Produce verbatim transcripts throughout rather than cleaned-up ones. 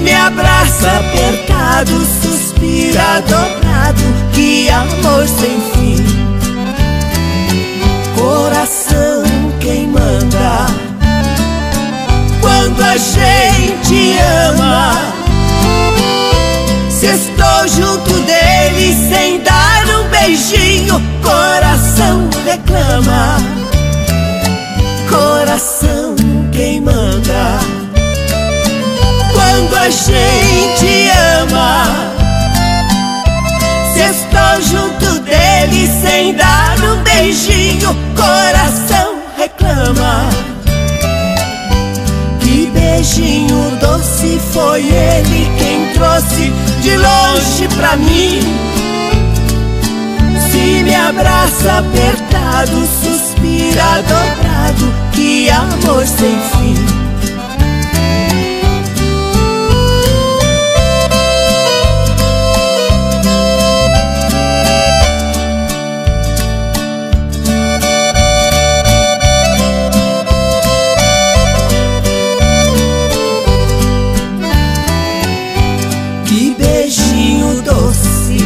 me abraça apertado, suspira dobrado, que amor sem fim. Coração quem manda quando a gente ama. Se estou junto dele sem dar um beijinho, coração reclama. Coração quem manda quando a gente ama. Se estou junto dele sem dar um beijinho, coração reclama. Que beijinho doce foi ele quem trouxe de longe pra mim. Se me abraça apertado, suspira dobrado, que amor sem fim. Que beijinho doce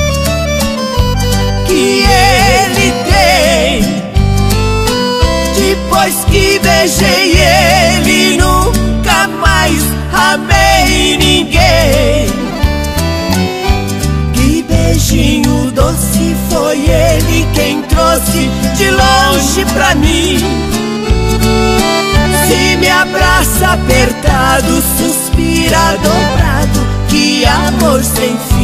que ele tem. Depois que beijei ele, nunca mais amei ninguém. Que beijinho doce foi ele quem trouxe de longe pra mim. Se me abraça apertado, suspira dobrado, que amor sem fim.